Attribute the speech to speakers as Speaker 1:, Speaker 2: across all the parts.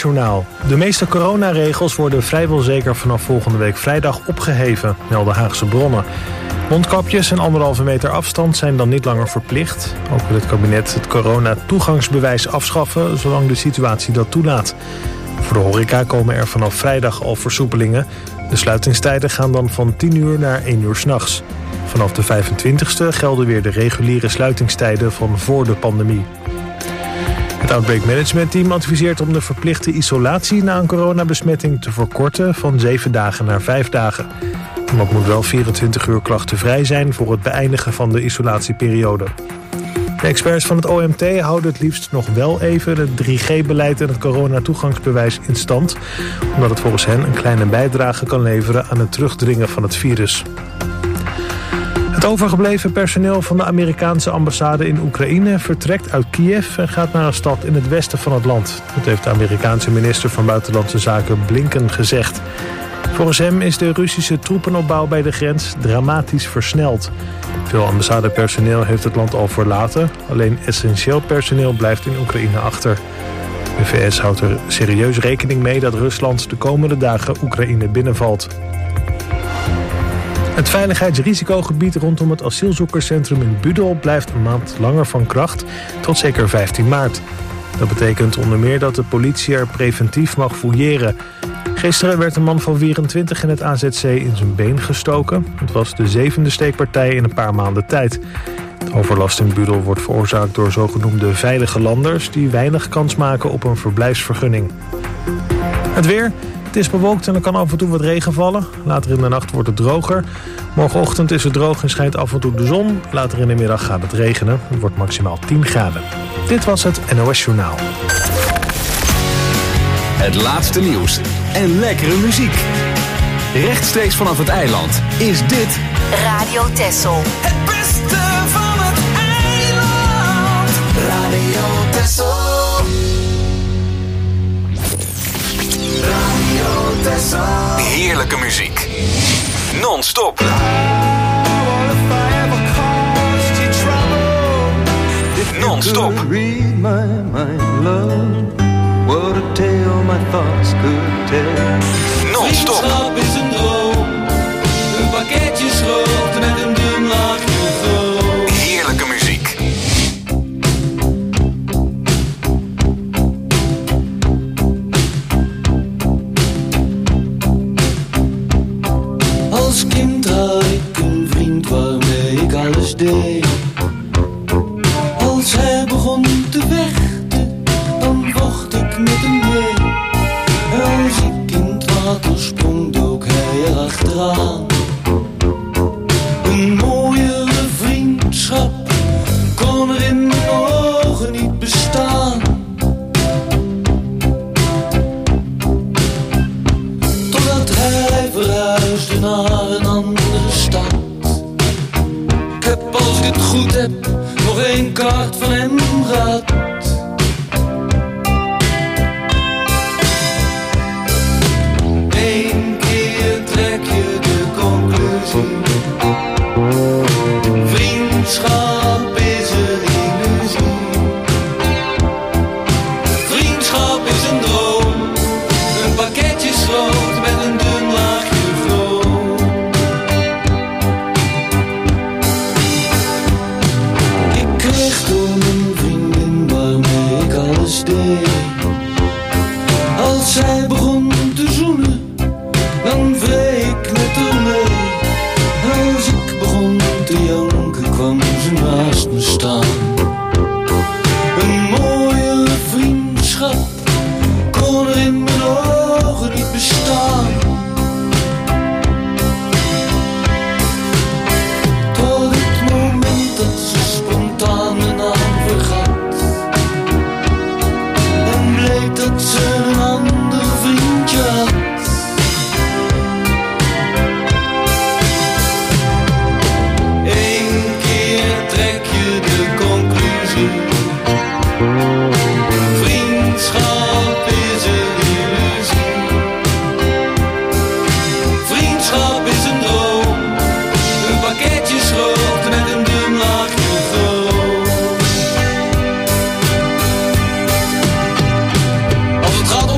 Speaker 1: NOS-journaal. De meeste coronaregels worden vrijwel zeker vanaf volgende week vrijdag opgeheven, melden Haagse bronnen. Mondkapjes en 1,5 meter afstand zijn dan niet langer verplicht. Ook wil het kabinet het corona-toegangsbewijs afschaffen, zolang de situatie dat toelaat. Voor de horeca komen er vanaf vrijdag al versoepelingen. De sluitingstijden gaan dan van 10 uur naar 1 uur 's nachts. Vanaf de 25e gelden weer de reguliere sluitingstijden van voor de pandemie. Het Outbreak Management Team adviseert om de verplichte isolatie na een coronabesmetting te verkorten van 7 dagen naar 5 dagen. Iemand moet wel 24 uur klachtenvrij zijn voor het beëindigen van de isolatieperiode. De experts van het OMT houden het liefst nog wel even het 3G-beleid en het coronatoegangsbewijs in stand, omdat het volgens hen een kleine bijdrage kan leveren aan het terugdringen van het virus. Het overgebleven personeel van de Amerikaanse ambassade in Oekraïne vertrekt uit Kiev en gaat naar een stad in het westen van het land. Dat heeft de Amerikaanse minister van Buitenlandse Zaken Blinken gezegd. Volgens hem is de Russische troepenopbouw bij de grens dramatisch versneld. Veel ambassadepersoneel heeft het land al verlaten. Alleen essentieel personeel blijft in Oekraïne achter. De VS houdt er serieus rekening mee dat Rusland de komende dagen Oekraïne binnenvalt. Het veiligheidsrisicogebied rondom het asielzoekerscentrum in Budel blijft een maand langer van kracht, tot zeker 15 maart. Dat betekent onder meer dat de politie er preventief mag fouilleren. Gisteren werd een man van 24 in het AZC in zijn been gestoken. Het was de 7e steekpartij in een paar maanden tijd. De overlast in Budel wordt veroorzaakt door zogenoemde veilige landers die weinig kans maken op een verblijfsvergunning. Het weer. Het is bewolkt en er kan af en toe wat regen vallen. Later in de nacht wordt het droger. Morgenochtend is het droog en schijnt af en toe de zon. Later in de middag gaat het regenen. Het wordt maximaal 10 graden. Dit was het NOS Journaal.
Speaker 2: Het laatste nieuws en lekkere muziek. Rechtstreeks vanaf het eiland is dit
Speaker 3: Radio Texel.
Speaker 4: Het beste van het eiland. Radio Texel. Radio Texel.
Speaker 2: heerlijke muziek. Non-stop. Non-stop.
Speaker 5: Read my mind, love. What a tale my thoughts could tell.
Speaker 2: Non-stop.
Speaker 6: Vriendschap is een droom. Een pakketje schroot met een dun laagje groot.
Speaker 2: Heerlijke muziek.
Speaker 6: Als kind had ik een vriend waarmee ik alles deed. Als hij begon te vechten, dan vocht ik met hem mee. Als ik in het water sprong, dook hij erachteraan. Een mooiere vriendschap kon er in mijn ogen niet bestaan. Totdat hij verhuisde naar een andere stad. Ik heb, als ik het goed heb, nog één kaart van hem gehad. Eén keer trek je de conclusie. Vriendschap is een illusie. Vriendschap is een droom. Een pakketje schroot met een dun laagje groot. Ik kreeg door mijn vriendin waarmee ik alles deed. Als zij begon te zoenen, dan wreef ik met haar mee. Als ik begon te janken, kwam ze naast me staan. Een mooie vriendschap kon er in mijn ogen niet bestaan. Tot het moment dat ze spontaan mijn naam vergat. En bleek dat ze een ander vriendje had. Eén keer trek je de conclusie. Vriendschap is een illusie. Vriendschap is een droom. Een pakketje schroot met een dun laagje groot. Als het gaat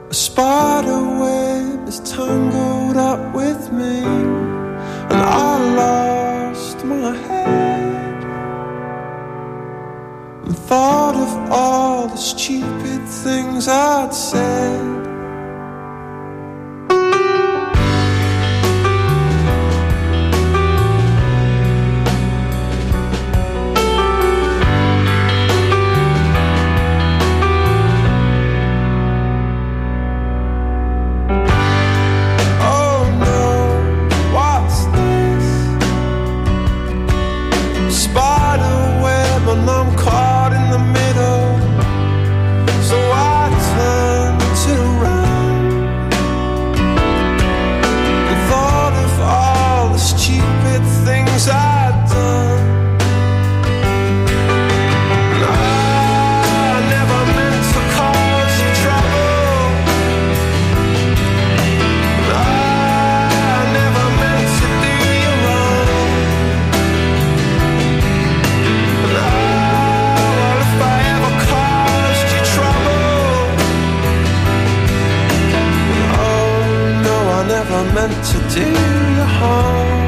Speaker 3: A spider web is tangled up with me, and I lost my head and thought of all the stupid things I'd said. Meant to do you harm.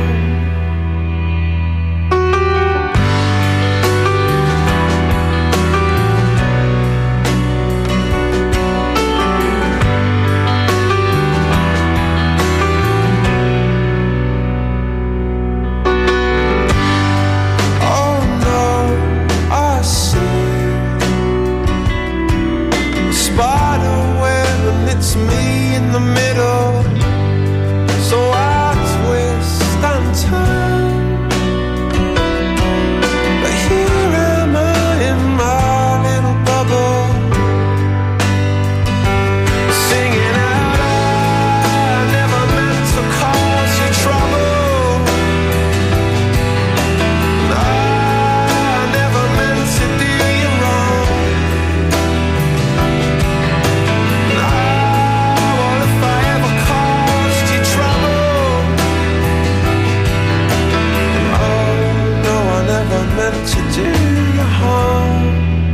Speaker 3: Oh no, I see a spider web and it's me in the middle. So I twist and turn, but here am I in my little bubble, singing out, I never meant to cause you trouble. I never meant to do you wrong. What if I ever caused you trouble? Never meant to do you harm.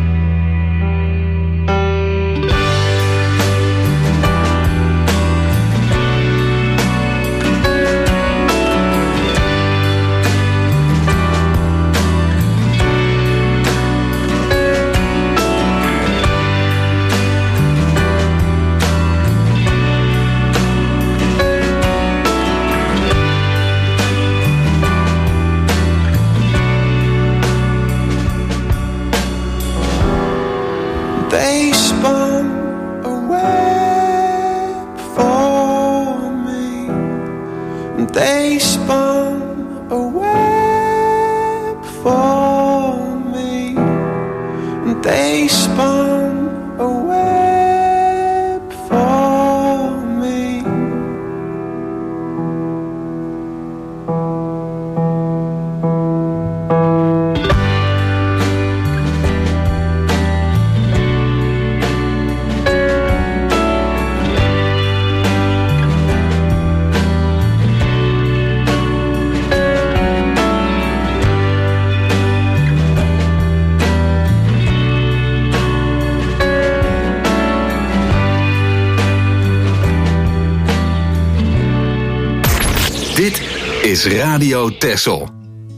Speaker 3: They spun a web for me. They spun a web for me. They spun a web for me.
Speaker 2: Dit is Radio Texel.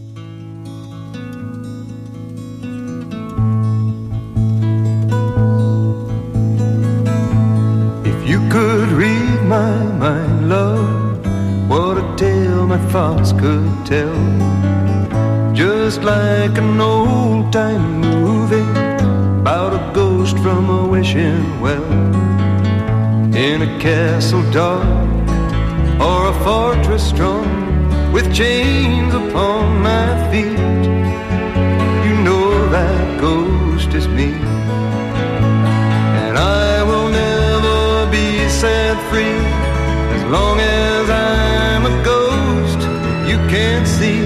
Speaker 5: If you could read my mind, love, what a tale my thoughts could tell. Just like an old-time movie about a ghost from a wishing well, in a castle dark or a fortress strong, with chains upon my feet. You know that ghost is me, and I will never be set free as long as I'm a ghost you can't see.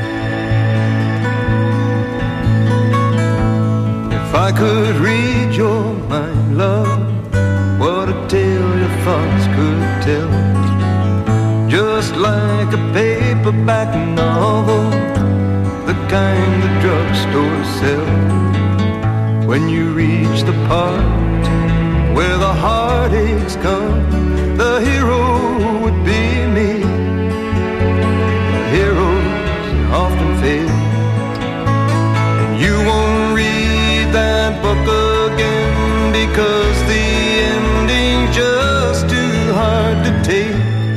Speaker 5: If I could read your mind, love, what a tale your thoughts could tell. Just like a paperback novel, the kind the drugstores sell. When you reach the part where the heartache risks come, the hero would be me. Heroes often fail, and you won't read that book again because the ending's just too hard to take.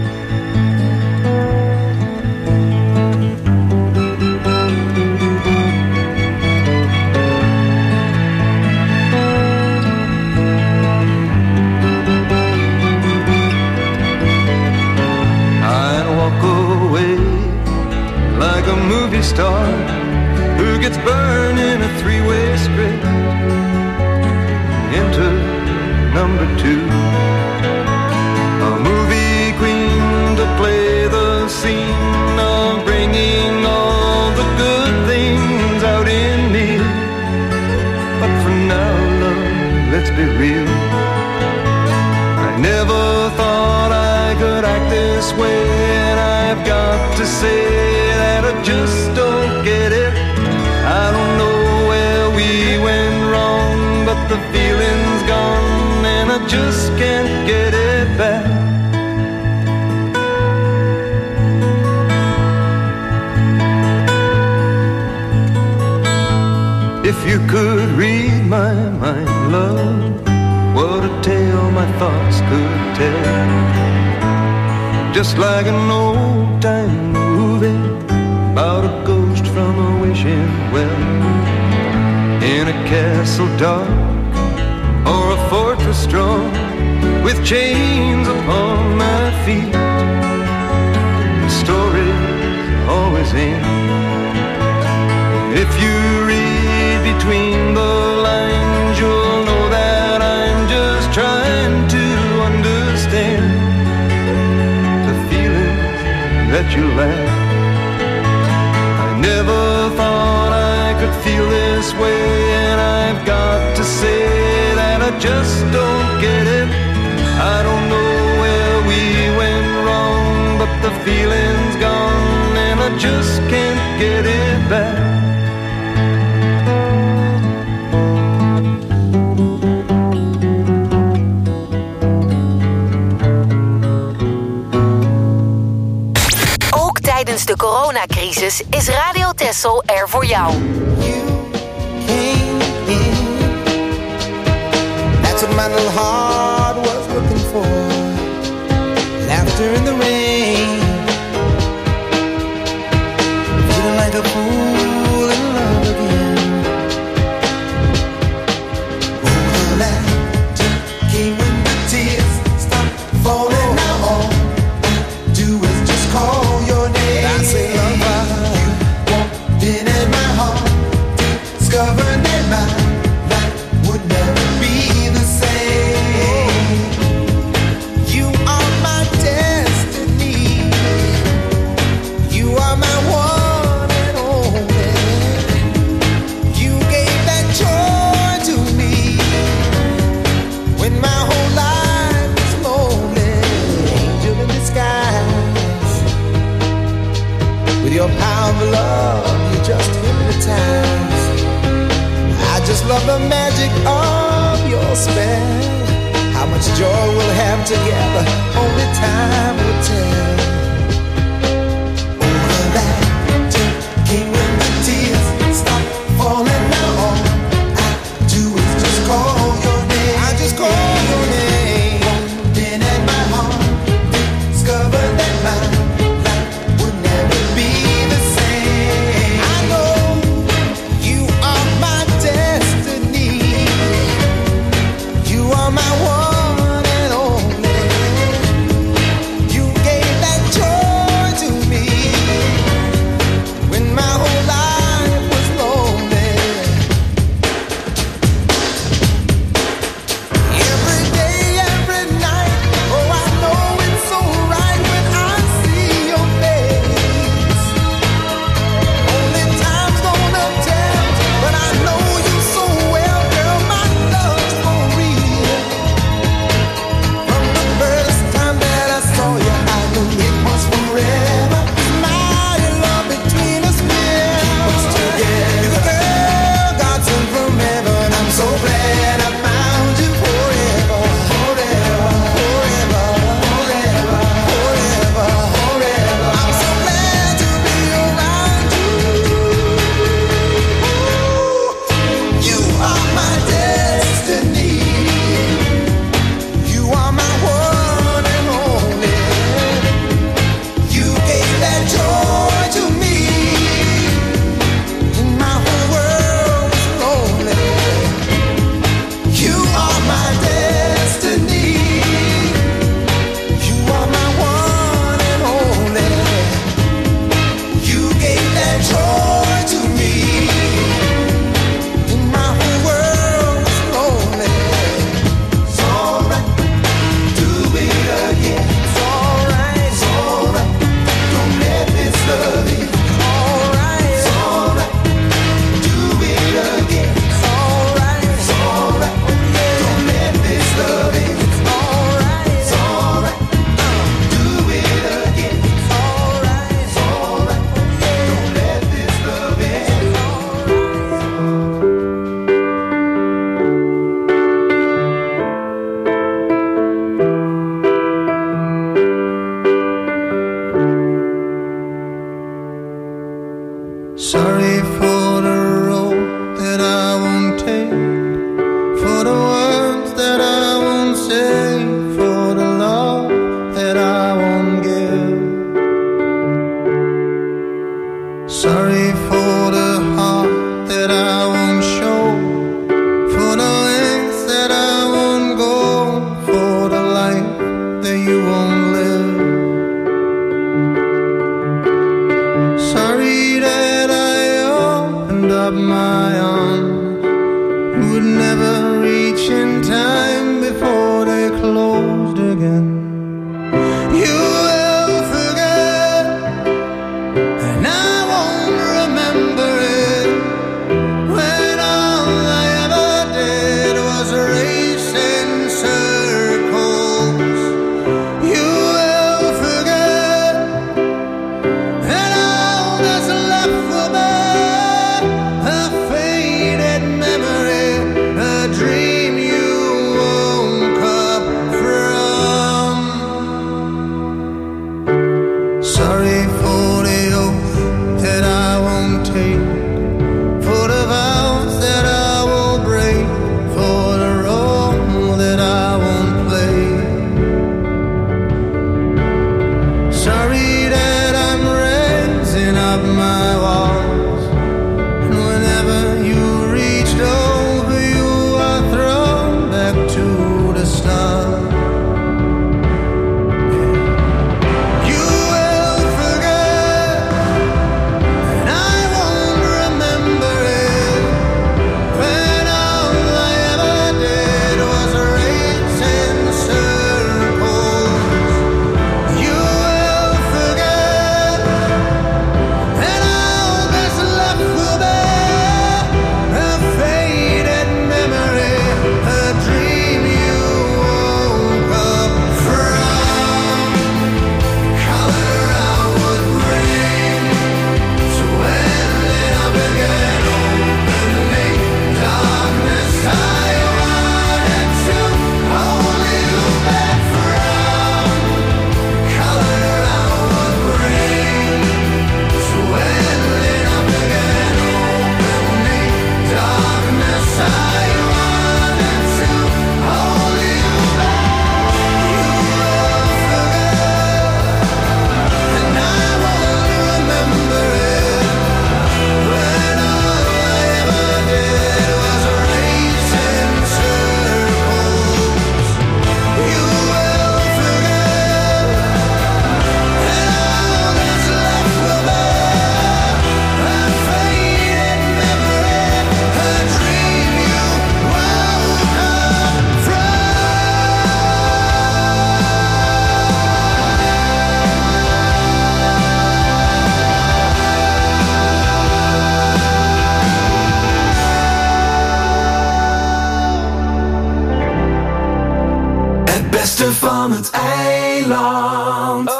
Speaker 5: A movie star who gets burned in a three-way script. Enter number 2, a movie queen to play the scene of bringing all the good things out in me. But for now, love, let's be real, I never thought I could act this way, and I've got to say I just don't get it. I don't know where we went wrong, but the feeling's gone and I just can't get it back. If you could read my mind, love, what a tale my thoughts could tell. Just like an old-time movie about a ghost from a wishing well, in a castle dark or a fortress strong, with chains upon my feet. The stories always end. If you read between the lines, you'll know that I'm just trying to understand the feelings that you lack. Never thought I could feel this way, and I've got to say that I just don't get it. I don't know where we went wrong, but the feeling's gone and I just can't get it back.
Speaker 7: Tijdens de coronacrisis is Radio Texel er voor jou.
Speaker 3: That's what my little heart was looking for. Laughter in the rain. Feeling like a fool in love again. Oh, laughter came when the tears stopped falling. Now all I do is just call your name. I say, lover, you walked in at my heart, discovered that my life would never be the same. You are my destiny. You are my one and only. You gave that joy to me when my whole life was lonely. Angel in disguise. With your power of love, you just hypnotize. I just love the magic of your spell. How much joy we'll have together, only time will tell. Oh, the laughter came when the tears stopped falling. Now all I do is just call your name. I just call your name. Walked in at my heart, discovered that my life would never be the same. I know you are my destiny. You are my one and only.
Speaker 4: beste van het eiland.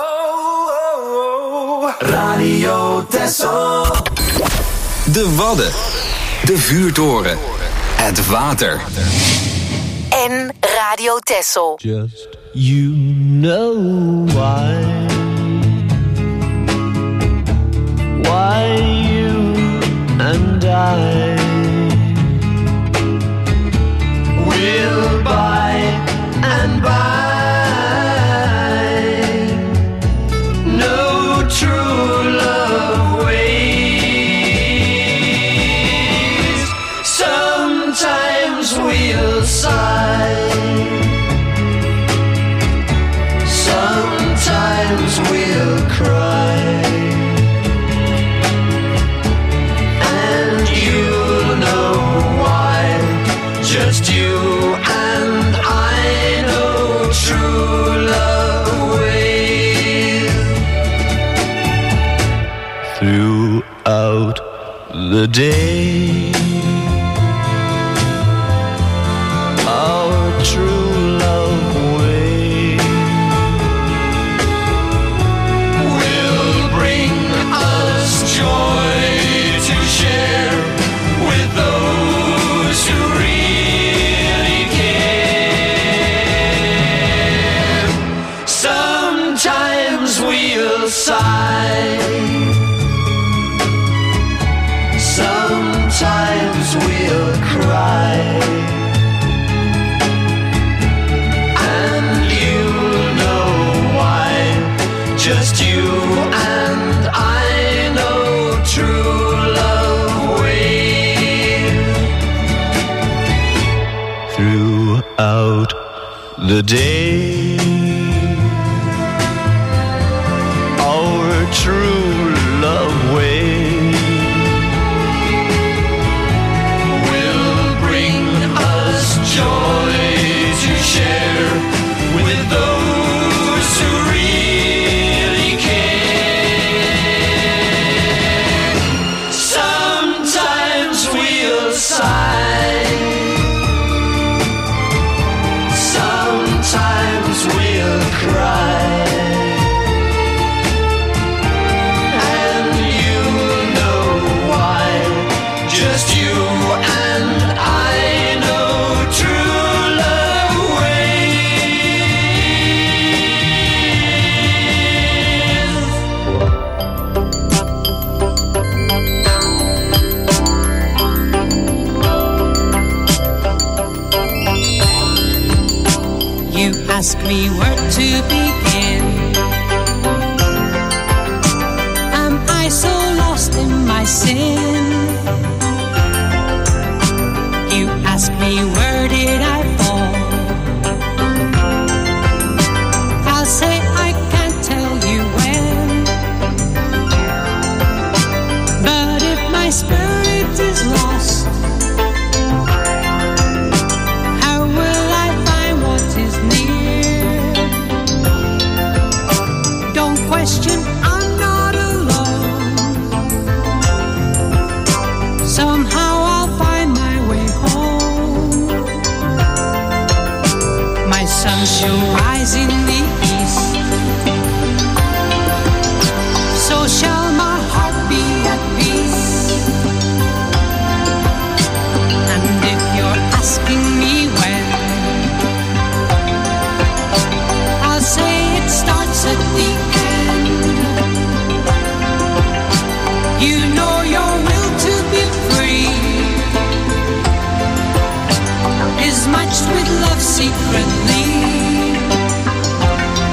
Speaker 4: Radio Texel.
Speaker 2: De Wadden. De vuurtoren. Het water.
Speaker 7: En Radio Texel.
Speaker 6: Just you know why you and I will by and by no true love ways. Sometimes we'll sigh, sometimes we'll cry, and you'll know why. Just you and I know true love ways. Throughout the day, our true love way will bring us joy to share with those who really care. Sometimes we'll sigh, sometimes we'll cry, and you'll know why. Just you and I know true love ways. Throughout the day, our true love way will bring us joy to share with those who really care. Sometimes we'll sigh, sometimes we'll cry, and you'll know why. Just you and I know true love
Speaker 8: ways. You ask me where to begin. Am I so lost in my sin? You ask me where did I fall? I'll say I can't tell you when. But if my spirit is lost, how will I find what is near? Don't question, I'm not alone. Somehow I'll find my way home. My sun shall rise in the east, so shall my heart be at peace. And if you're asking me when, I'll say it starts at the end. You know your will to be free is matched with love secretly.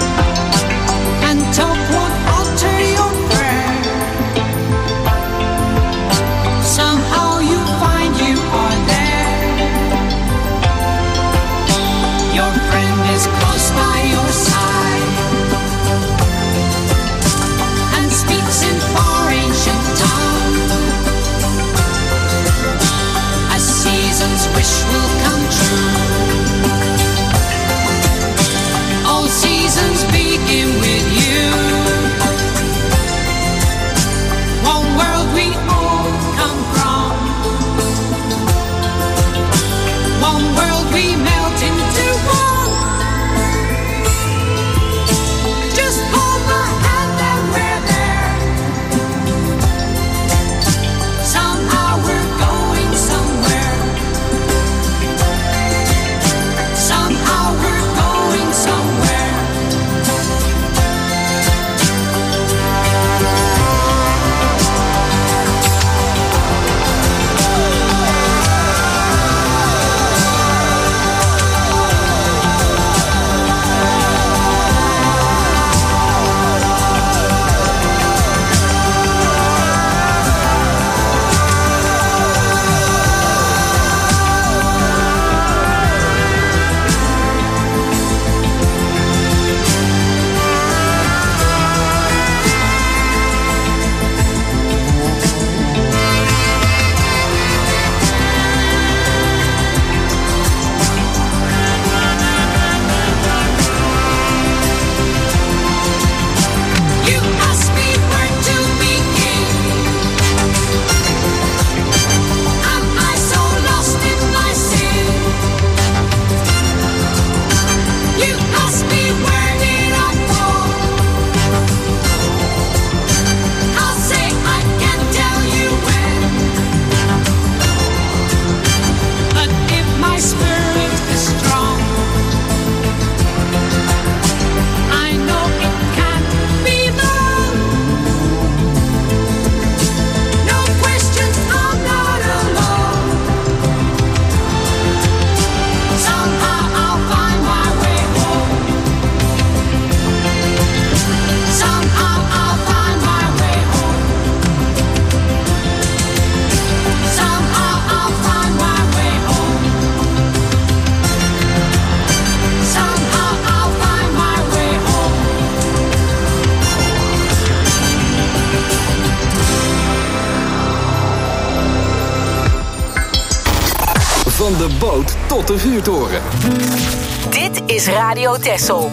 Speaker 2: Van de boot tot de vuurtoren.
Speaker 7: Dit is Radio Texel.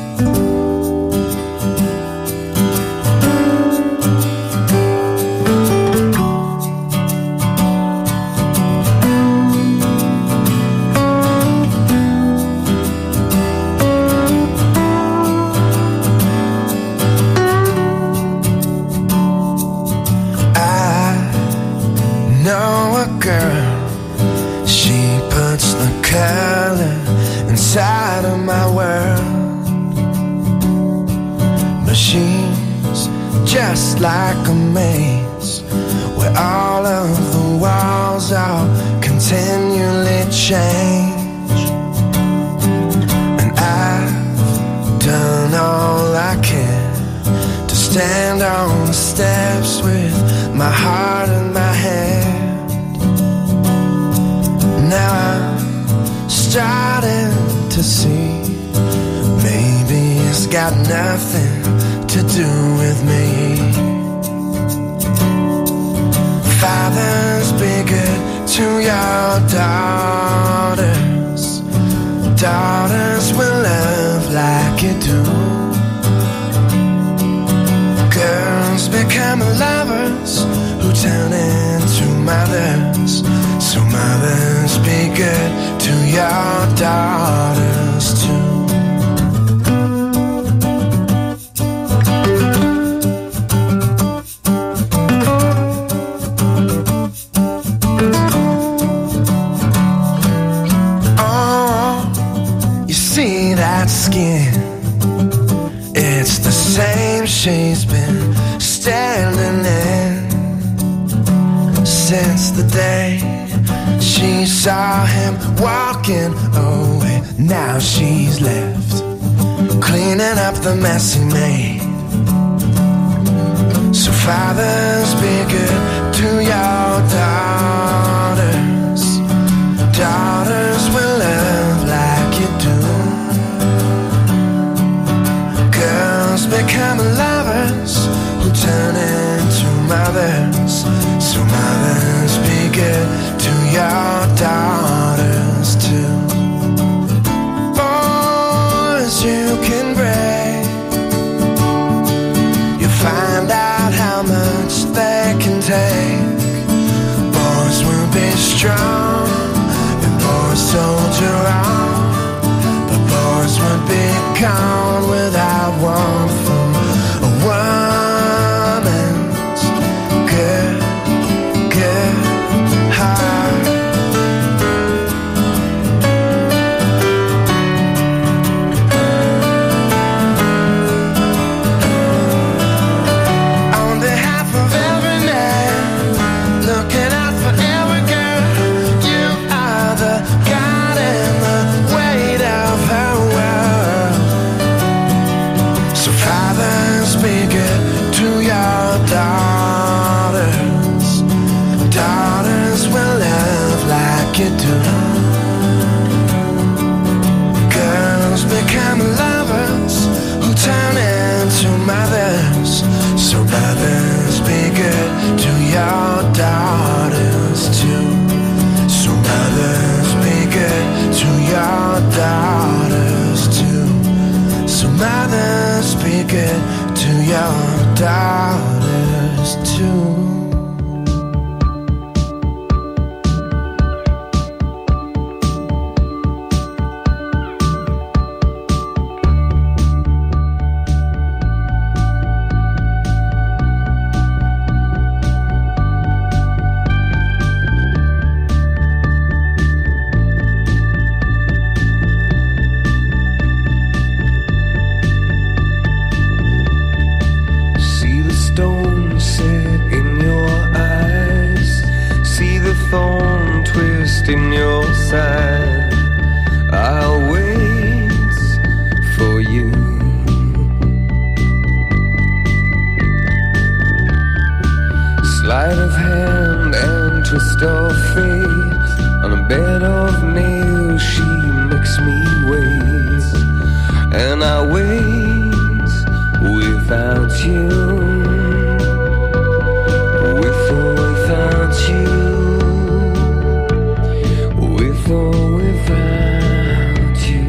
Speaker 3: Inside of my world, machines just like a maze, where all of the walls are continually change. And I've done all I can to stand on the steps with my heart in my hand. Now I'm starting to see, maybe it's got nothing to do with me. Fathers, be good to your daughters. Daughters will love like you do. Girls become lovers who turn into mothers. So mothers, be good to your daughters too. Oh, you see that skin? It's the same she's been standing in since the day she saw him walking away. Now she's left cleaning up the mess he made. So fathers, be good to your daughters. Daughters will love like you do. Girls become lovers who turn into mothers. So mothers, be good to your daughters too. Boys you can break, you find out how much they can take. Boys will be strong and boys soldier on, but boys would be gone without one from a woman's good heart. On behalf of every man, looking out for every girl, you are the God and the weight of her world. So fathers, be good to your daughters. Daughters will love like you do. Girls become lovers who turn into mothers. So mothers, be good to your daughters too. So mothers, be good to your daughters too. So mothers, be good to your daughters too.
Speaker 6: you, with or without you, with or without you.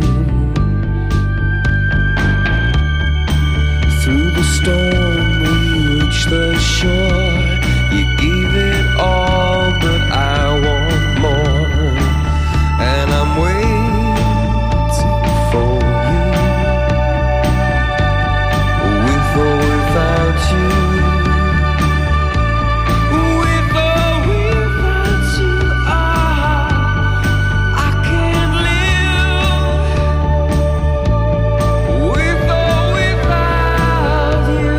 Speaker 6: Through the storm we reached the shore. You gave it all, but I want more, and I'm waiting for you, with or without you, with or without you. I can't live with or without you.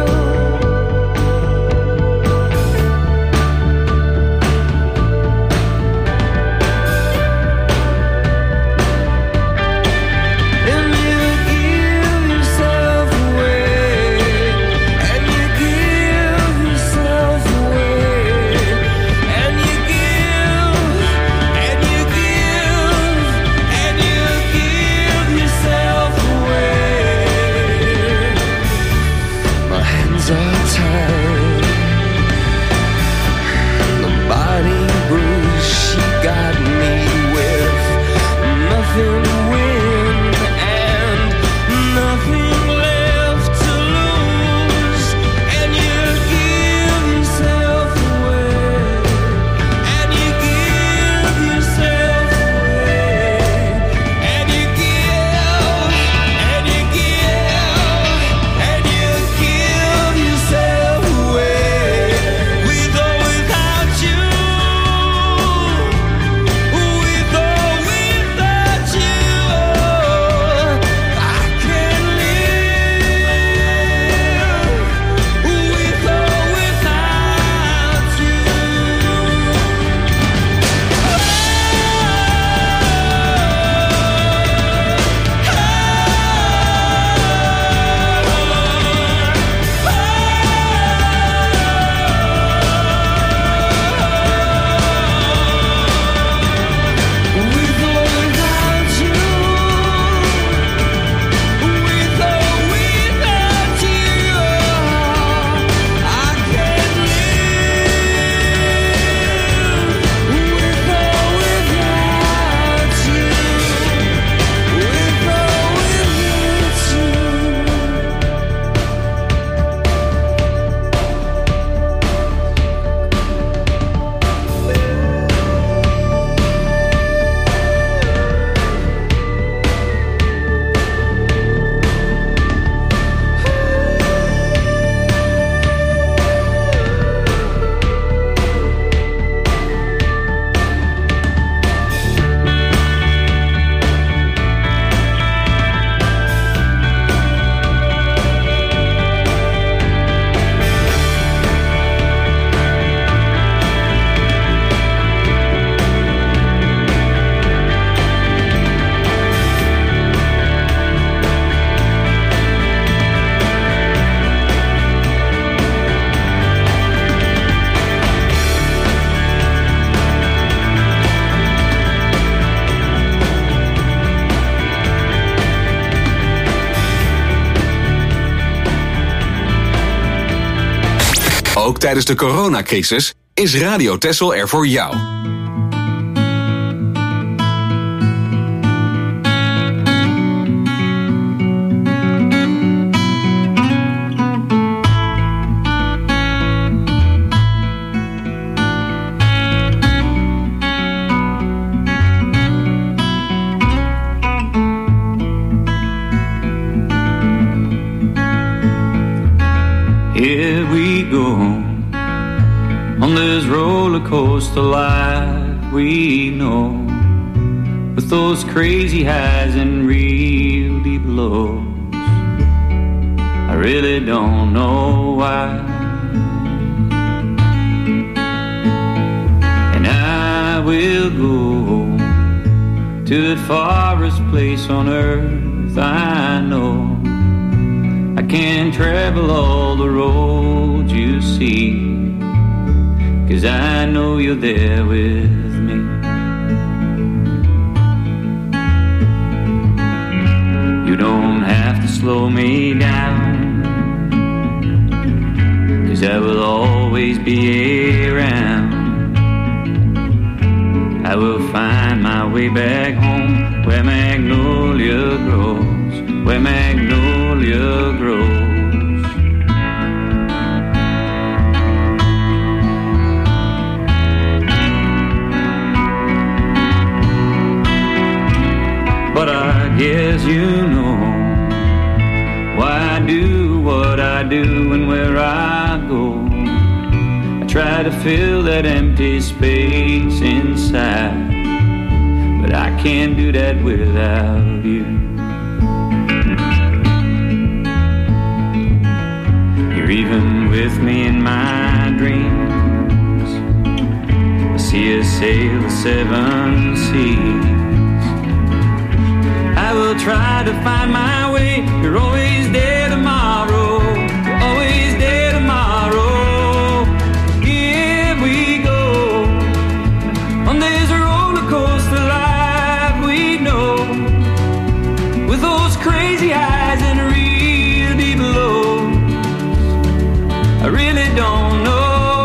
Speaker 6: And you give yourself away, and you give yourself away, and you give, and you give, and you give yourself away. My hands are tied, the body bruise she got me with, nothing to win and nothing left to lose. And you give yourself away, and you give yourself away, and you give, and you give, and you give yourself away, with or without you, with or without you. I can't live with or without you. With or without you, with or without you, I can't live with or without you, with or
Speaker 2: Ook tijdens de coronacrisis is Radio Texel er voor jou.
Speaker 6: Here we go on this roller coaster life we know, with those crazy highs and real deep lows. I really don't know why, and I will go to the farthest place on earth I know. I can't travel all the roads you see, 'cause I know you're there with me. You don't have to slow me down,
Speaker 9: 'cause I will always be around. I will find my way back home where magnolia grows, where magnolia grows. But I guess you know why I do what I do and where I go. I try to fill that empty space inside, but I can't do that without you. You're even with me in my dreams. I see us sail the seven seas. I will try to find my way. You're always there tomorrow. You're always there tomorrow. Here we go on this roller coaster life we know, with those crazy highs and real deep lows. I really don't know.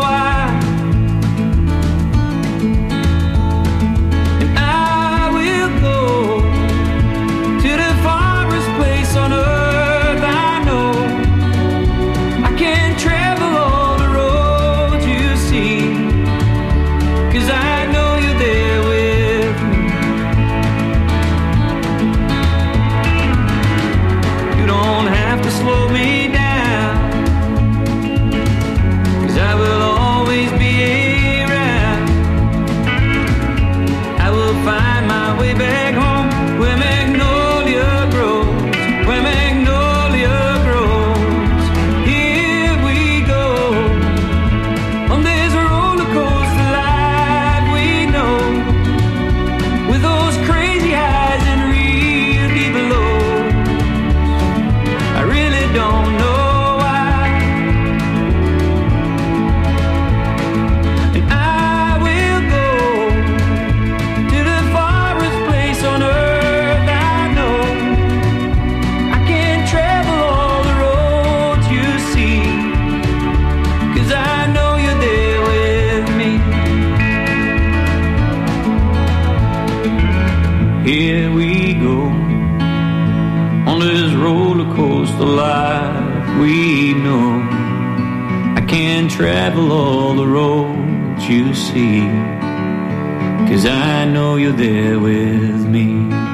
Speaker 9: Travel all the roads you see, 'cause I know you're there with me.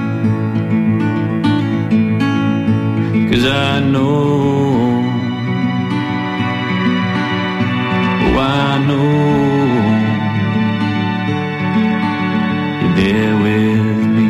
Speaker 9: 'Cause I know, oh I know you're there with me.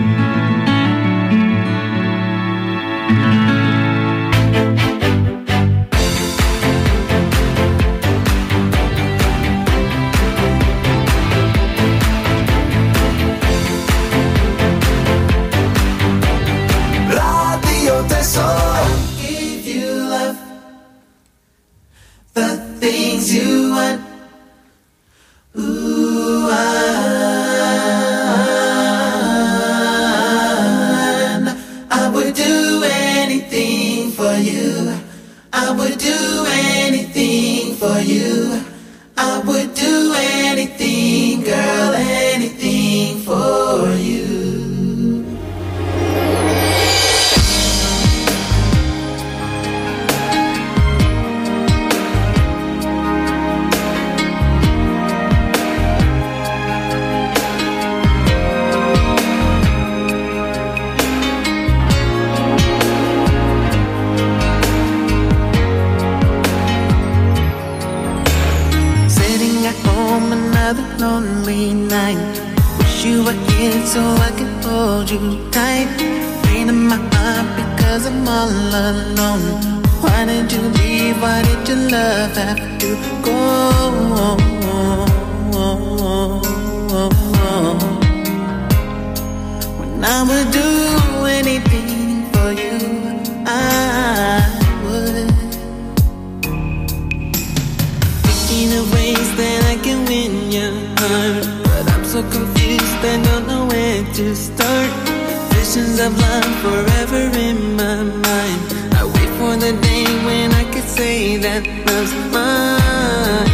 Speaker 6: Visions of love forever in my mind. I wait for the day when I could say that love's mine.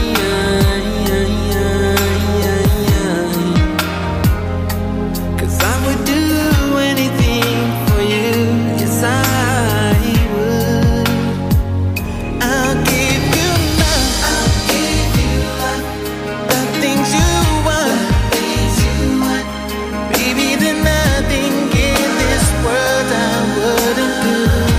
Speaker 6: 'Cause I would do anything for you. Yes, I would. I'll give you love. I'll give you love. The things you want. Baby, there's nothing in this world I wouldn't do.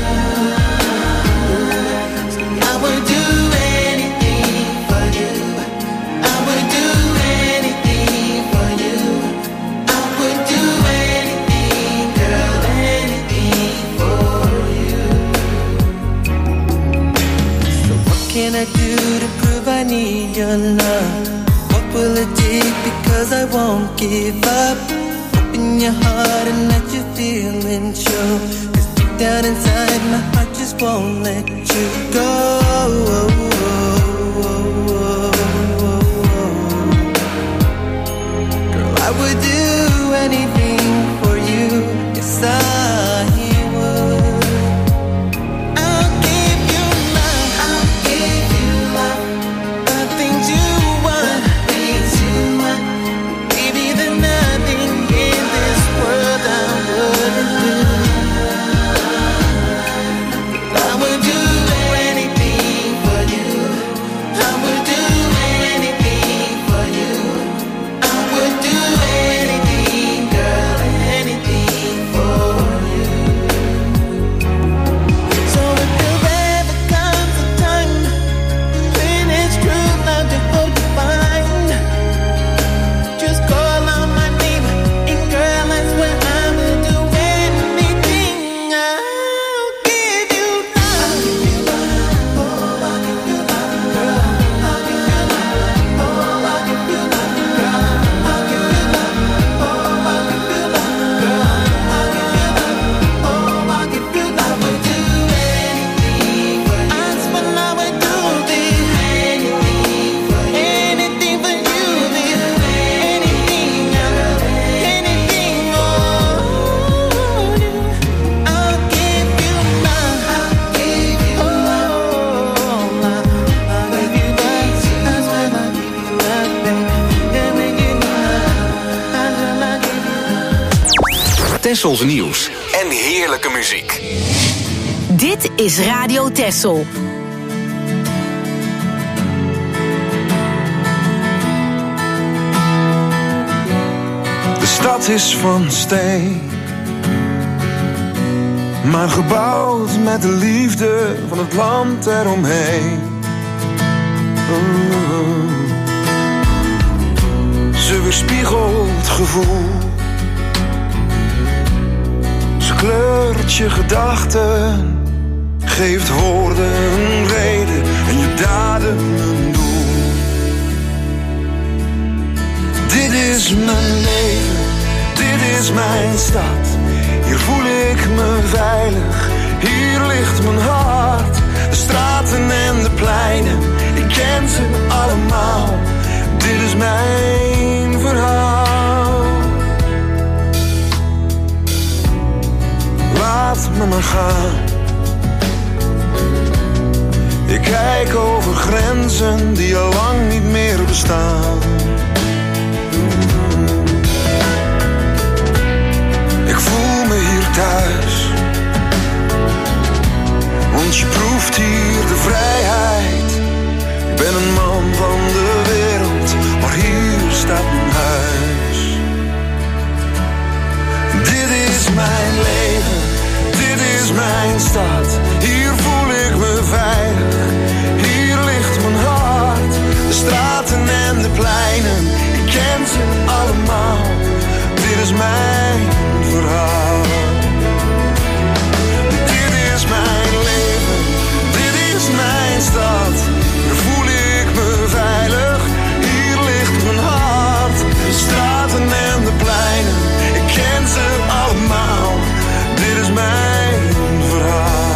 Speaker 6: I would do anything for you. I would do anything for you. I would do anything, girl, anything for you. So what can I do to prove I need your love? What will it take? Because I won't give up. Open your heart and let your feelings show. 'Cause deep down inside my heart just won't let you go. Girl, I would do anything for you. Yes, I would. I'll give you love. I'll give you love. The things you want. Baby, there's nothing in this world I wouldn't do. I would do anything for you. I would do anything for you. I would do anything, girl, anything for you. So if there ever comes a time when it's true love to go to find, just call on my name, and girl, that's where I will do anything. I'll give you love. Oh, I'll give you love, girl. I'll give you love. Oh, I'll give you love, girl. I'll give you love. Oh, I'll give you love, girl. I'll give you love. Oh, I'll give you love. I would do anything for you. I swear I would do this. Anything for you. Anything for you, this. Anything, girl. Anything, oh. I'll give you love. I'll give you love. Oh, I'll give you love. I swear I'll give you love, baby. Yeah, make it love. I swear I'll give you love.
Speaker 2: Tessels nieuws en heerlijke muziek.
Speaker 7: Dit is Radio Tessel.
Speaker 5: De stad is van steen, maar gebouwd met de liefde van het land eromheen. Ze weerspiegelt gevoel, ze kleurt je gedachten, geeft woorden een reden en je daden een doel. Dit is mijn leven, dit is mijn stad. Hier voel ik me veilig, hier ligt mijn hart. De straten en de pleinen, ik ken ze allemaal. Dit is mijn verhaal. Laat me maar gaan. Ik kijk over grenzen die al lang niet meer bestaan. Ik voel me hier thuis, want je proeft hier de vrijheid. Ik ben een man van de wereld, maar hier staat mijn huis. Dit is mijn leven, dit is mijn stad. Hier voel ik me veilig, hier ligt mijn hart. De straten en de pleinen, ik ken ze allemaal. Dit is mijn verhaal. Dit is mijn leven, dit is mijn stad. Hier voel ik me veilig, hier ligt mijn hart. De straten en de pleinen, ik ken ze allemaal. Dit is mijn verhaal.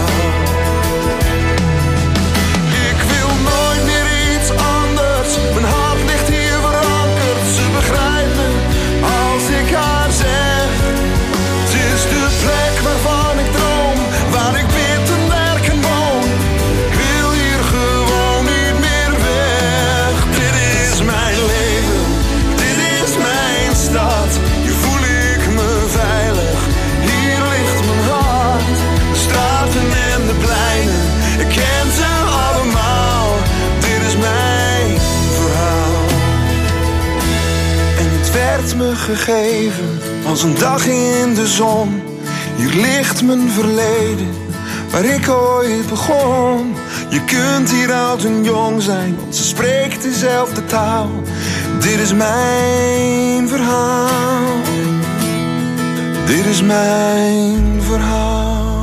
Speaker 10: me gegeven als een dag in de zon. Hier ligt mijn verleden, waar ik ooit begon. Je kunt hier oud en jong zijn, want ze spreekt dezelfde taal. Dit is mijn verhaal. Dit is mijn verhaal.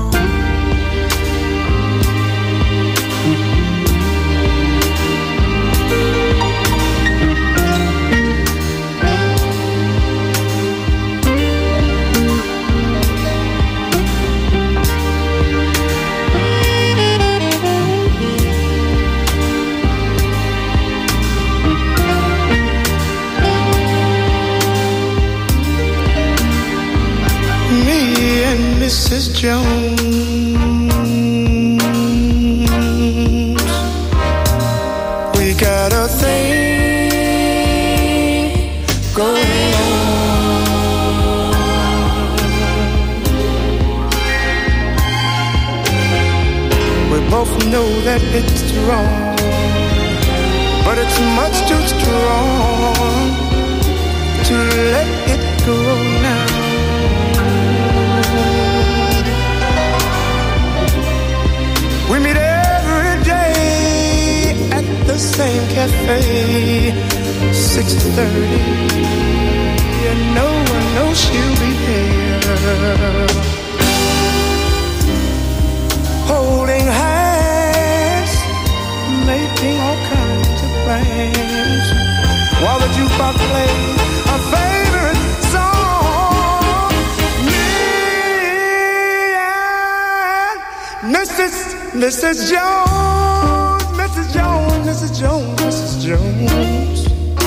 Speaker 6: Mrs. Jones, we got a thing going on. We both know that it's wrong, but it's much too strong to let it go now. We meet every day at the same cafe, 6:30, and no one knows she'll be there. Holding hands, making all kinds of plans, while the jukebox plays our favorite song. Me and Mrs. Jones, Mrs. Jones, Mrs. Jones, Mrs. Jones,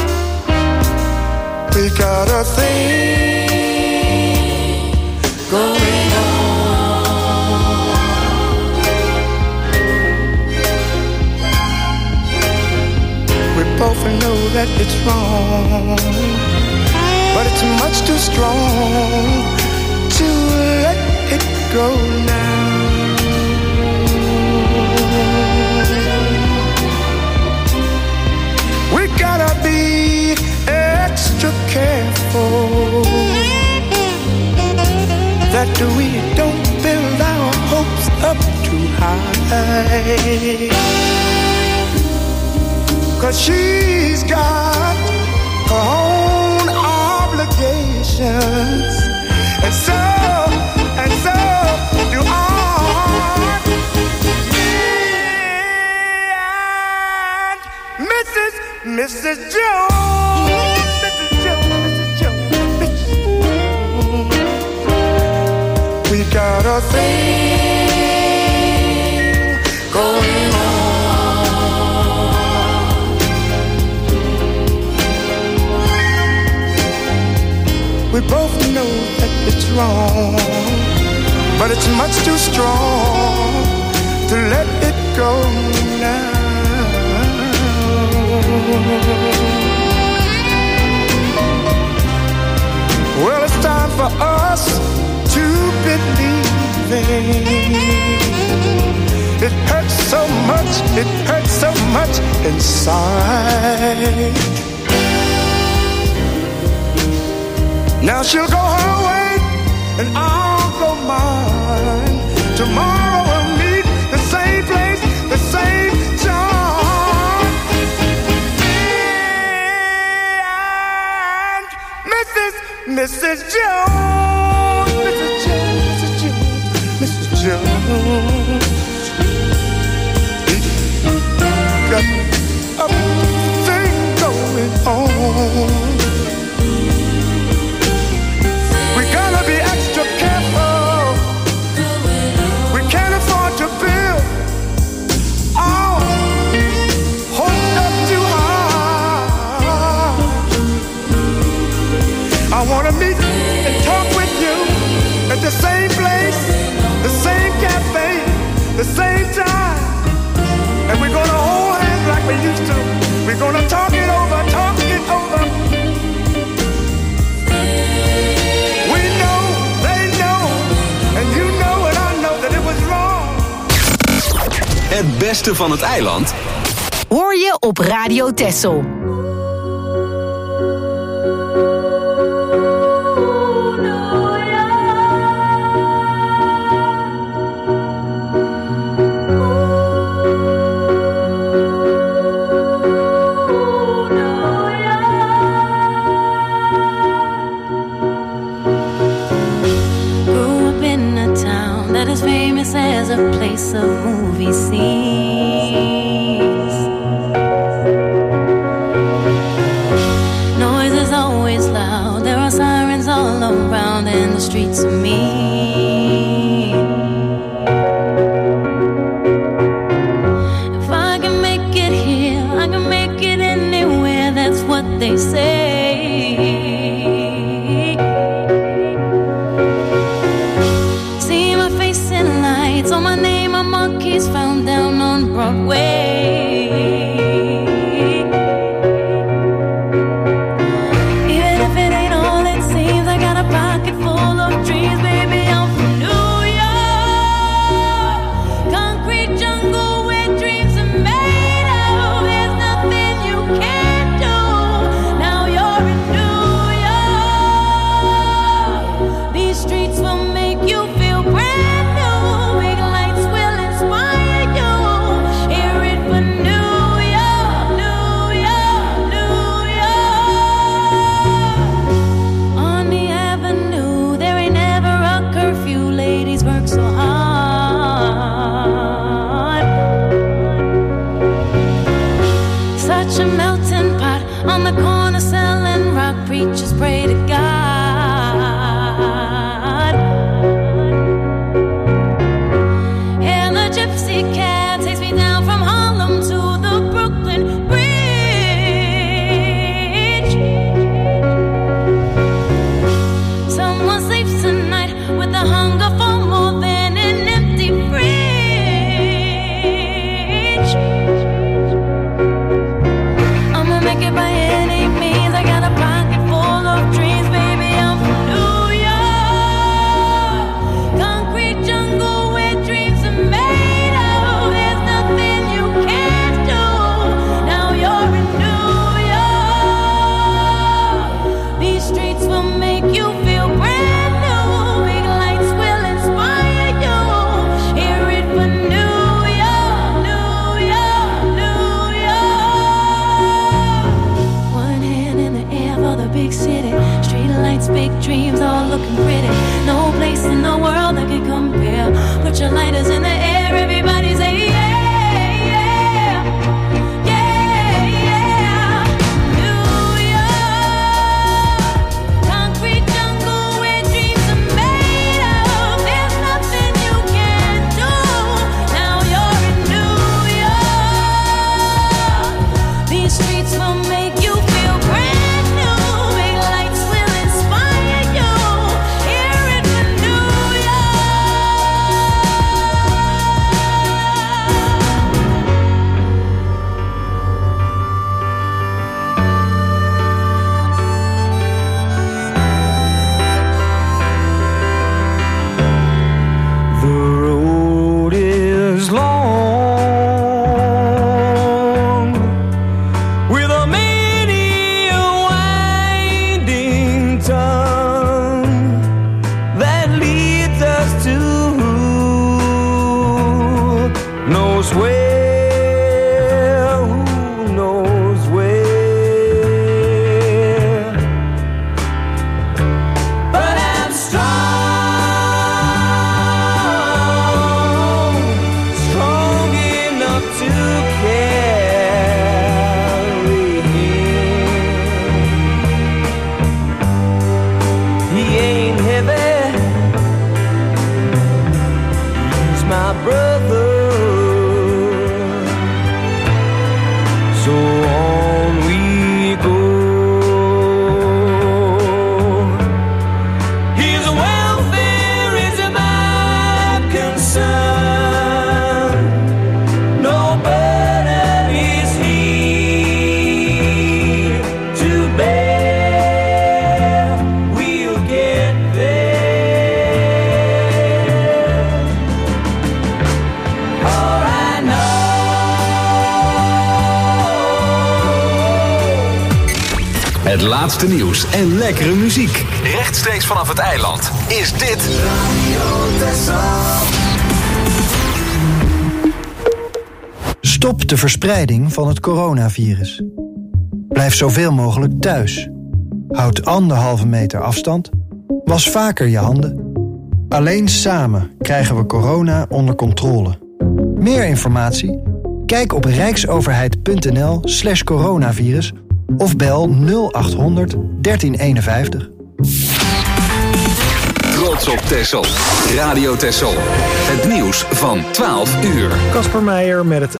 Speaker 6: we got a thing going on. We both know that it's wrong, but it's much too strong to let it go now. We gotta be extra careful that we don't build our hopes up too high, 'cause she's got her own obligations, and so do I. Mrs. Jones, Mrs. Jones, Mrs. Jones, Mrs. Jones, we got a thing going on. We both know that it's wrong, but it's much too strong to let it go now. Well, it's time for us to believe it hurts so much inside. Now she'll go her way and I'll go mine. Tomorrow we'll meet the same place, the same time. Mrs. Jones, Mrs. Jones, Mrs. Jones, Mrs. Jones, got a thing going on. We gotta be extra careful. We can't afford to build our hopes up too high. I wanna meet and talk with you at the same place, the same cafe, the same time. And we're gonna hold hands like we used to. We're gonna talk it over, talk it over. We know, they know, and you know and I know that it was wrong.
Speaker 2: Het beste van het eiland
Speaker 7: hoor je op Radio Texel.
Speaker 11: what they say. See my face in lights, on my name a monkey's found down on Broadway. Even if it ain't all it seems, I got a pocket full of dreams, baby, I'm from New York. Concrete jungle where dreams are made of. There's nothing you can't do. Now you're in New York. These streets will make you feel brand new. Big lights will inspire you. Hear it for New York, New York, New York. On the avenue, there ain't never a curfew. Ladies work so hard. Such a melting pot on the corner selling rock. Preachers pray to God. And the gypsy cab takes me down from Harlem to the Brooklyn Bridge. Someone sleeps tonight with the hunger for more than an empty fridge. I'ma make it by any means. I got a pocket full of dreams, baby, I'm from New York. Concrete jungle where dreams are made of. There's nothing you can't do. Now you're in New York. These streets will make you feel brand new. Big lights will inspire you. Hear it for New York, New York, New York. One hand in the air for the big city. Street lights, big dreams, all looking pretty. No place in the world that can compare. Put your lighters in the air, everybody say yeah, yeah, yeah, yeah. New York, concrete jungle where dreams are made of. There's nothing you can't do. Now you're in New York. These streets will make you feel brand new. Big lights will inspire you. Hear it for New
Speaker 5: The road is long, with a many winding tongue that leads us to who knows where, who knows where. But I'm strong enough to carry him. He ain't heavy, he's my brother. So on we go. His welfare is my concern. No burden is he to bear. We'll get there. For I know.
Speaker 2: Het laatste nieuws en lekkere muziek. Rechtstreeks vanaf het eiland is dit
Speaker 12: Stop de verspreiding van het coronavirus. Blijf zoveel mogelijk thuis. Houd 1,5 meter afstand. Was vaker je handen. Alleen samen krijgen we corona onder controle. Meer informatie? Kijk op rijksoverheid.nl/coronavirus of bel 0800 1351.
Speaker 2: Trots op Texel. Radio Texel. Het nieuws van 12 uur.
Speaker 1: Kasper Meijer met het